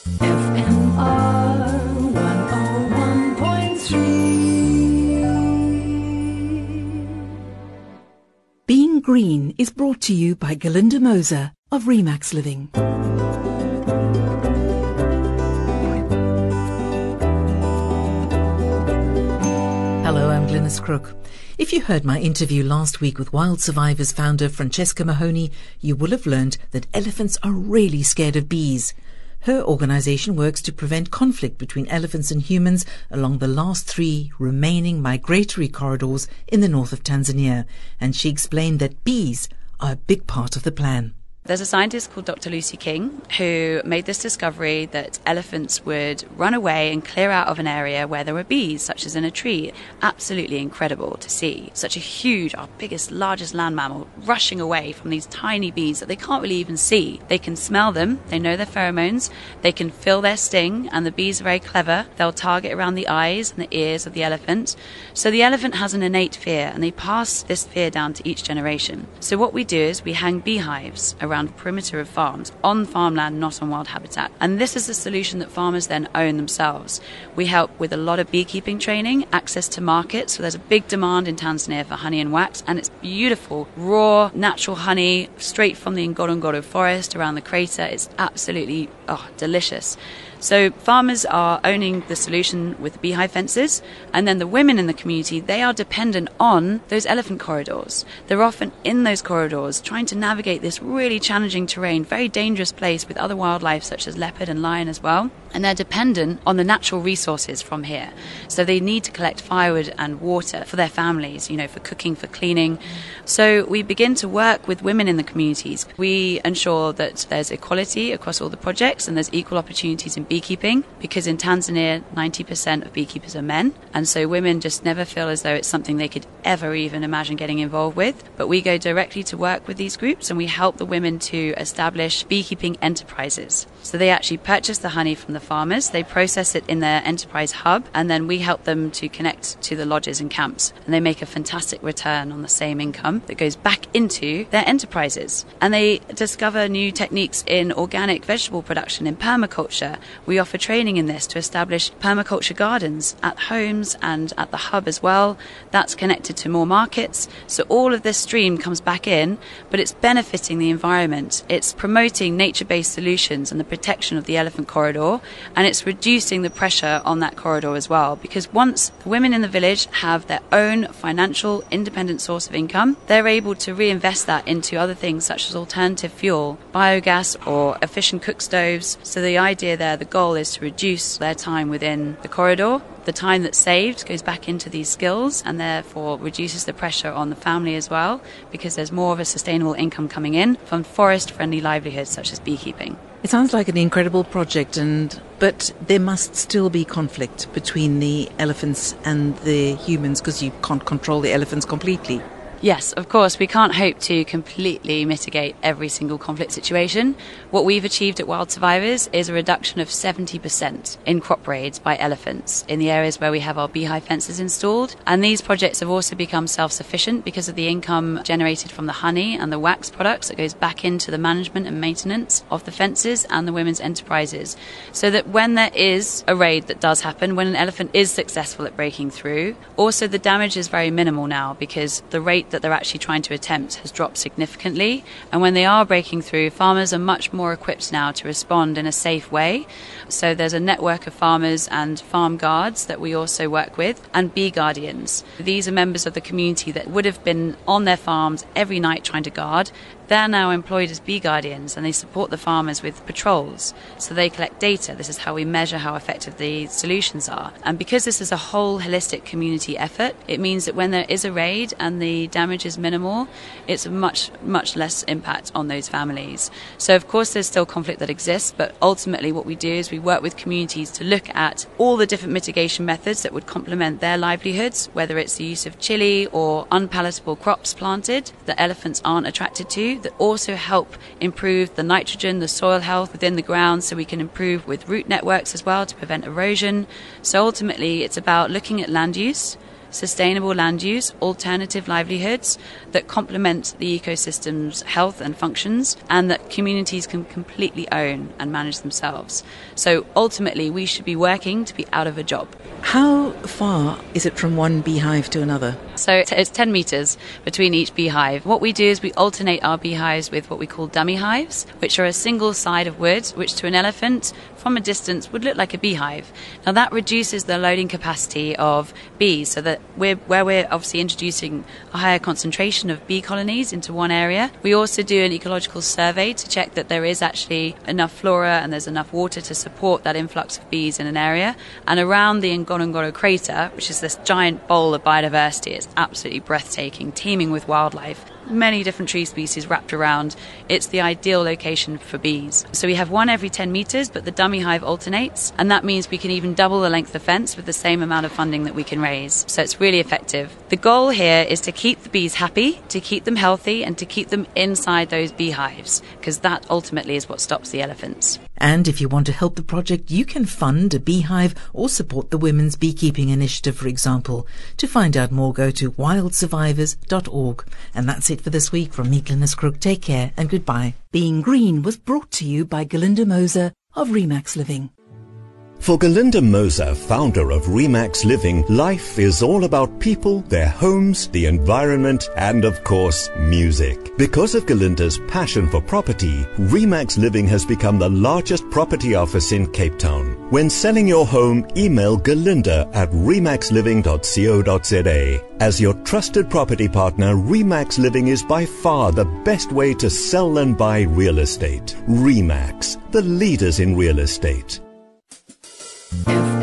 FMR 101.3. Being Green is brought to you by Galinda Moser of Remax Living. Hello, I'm Glynis Crook. If you heard my interview last week with Wild Survivors founder Francesca Mahoney, you will have learned that elephants are really scared of bees. Her organisation works to prevent conflict between elephants and humans along the last 3 remaining migratory corridors in the north of Tanzania, and she explained that bees are a big part of the plan. There's a scientist called Dr. Lucy King who made this discovery that elephants would run away and clear out of an area where there were bees, such as in a tree. Absolutely incredible to see such a huge, our biggest, largest land mammal, rushing away from these tiny bees that they can't really even see. They can smell them, they know their pheromones, they can feel their sting, and the bees are very clever. They'll target around the eyes and the ears of the elephant. So the elephant has an innate fear, and they pass this fear down to each generation. So what we do is we hang beehives around the perimeter of farms, on farmland, not on wild habitat. And this is a solution that farmers then own themselves. We help with a lot of beekeeping training, access to markets, so there's a big demand in Tanzania for honey and wax, and it's beautiful, raw, natural honey, straight from the Ngorongoro forest around the crater. It's absolutely, delicious. So farmers are owning the solution with beehive fences, and then the women in the community, they are dependent on those elephant corridors. They're often in those corridors trying to navigate this really challenging terrain, very dangerous place with other wildlife such as leopard and lion as well. And they're dependent on the natural resources from here. So they need to collect firewood and water for their families, for cooking, for cleaning. So we begin to work with women in the communities. We ensure that there's equality across all the projects and there's equal opportunities in beekeeping, because in Tanzania 90% of beekeepers are men, and so women just never feel as though it's something they could ever even imagine getting involved with. But we go directly to work with these groups and we help the women to establish beekeeping enterprises. So they actually purchase the honey from the farmers, they process it in their enterprise hub, and then we help them to connect to the lodges and camps, and they make a fantastic return on the same income that goes back into their enterprises. And they discover new techniques in organic vegetable production, in permaculture. We offer training in this to establish permaculture gardens at homes and at the hub as well. That's connected to more markets. So all of this stream comes back in, but it's benefiting the environment. It's promoting nature-based solutions and the protection of the elephant corridor, and it's reducing the pressure on that corridor as well, because once the women in the village have their own financial independent source of income, they're able to reinvest that into other things such as alternative fuel, biogas or efficient cook stoves. So the idea there, the goal is to reduce their time within the corridor. The time that's saved goes back into these skills and therefore reduces the pressure on the family as well, because there's more of a sustainable income coming in from forest-friendly livelihoods such as beekeeping. It sounds like an incredible project, but there must still be conflict between the elephants and the humans, because you can't control the elephants completely. Yes, of course, we can't hope to completely mitigate every single conflict situation. What we've achieved at Wild Survivors is a reduction of 70% in crop raids by elephants in the areas where we have our beehive fences installed. And these projects have also become self-sufficient because of the income generated from the honey and the wax products that goes back into the management and maintenance of the fences and the women's enterprises. So that when there is a raid that does happen, when an elephant is successful at breaking through, also the damage is very minimal now, because the rate that they're actually trying to attempt has dropped significantly. And when they are breaking through, farmers are much more equipped now to respond in a safe way. So there's a network of farmers and farm guards that we also work with, and bee guardians. These are members of the community that would have been on their farms every night trying to guard. They're now employed as bee guardians, and they support the farmers with patrols. So they collect data. This is how we measure how effective the solutions are. And because this is a whole holistic community effort, it means that when there is a raid and the damage is minimal, it's a much, much less impact on those families. So of course there's still conflict that exists, but ultimately what we do is we work with communities to look at all the different mitigation methods that would complement their livelihoods, whether it's the use of chili or unpalatable crops planted that elephants aren't attracted to, that also help improve the nitrogen, the soil health within the ground, so we can improve with root networks as well to prevent erosion. So ultimately it's about looking at land use, sustainable land use, alternative livelihoods that complement the ecosystem's health and functions, and that communities can completely own and manage themselves. So ultimately, we should be working to be out of a job. How far is it from one beehive to another? So it's 10 metres between each beehive. What we do is we alternate our beehives with what we call dummy hives, which are a single side of wood, which to an elephant from a distance would look like a beehive. Now that reduces the loading capacity of bees, so that we're obviously introducing a higher concentration of bee colonies into one area. We also do an ecological survey to check that there is actually enough flora and there's enough water to support that influx of bees in an area. And around the Ngorongoro crater, which is this giant bowl of biodiversity, it's absolutely breathtaking, teeming with wildlife. Many different tree species wrapped around. It's the ideal location for bees. So we have one every 10 metres, but the dummy hive alternates, and that means we can even double the length of fence with the same amount of funding that we can raise. So it's really effective. The goal here is to keep the bees happy, to keep them healthy, and to keep them inside those beehives, because that ultimately is what stops the elephants. And if you want to help the project, you can fund a beehive or support the Women's Beekeeping Initiative, for example. To find out more, go to wildsurvivors.org. And that's it for this week from me, Glynis Crook. Take care and goodbye. Being Green was brought to you by Galinda Moser of Remax Living. For Galinda Moser, founder of Remax Living, life is all about people, their homes, the environment, and of course, music. Because of Galinda's passion for property, Remax Living has become the largest property office in Cape Town. When selling your home, email galinda@remaxliving.co.za. As your trusted property partner, Remax Living is by far the best way to sell and buy real estate. Remax, the leaders in real estate.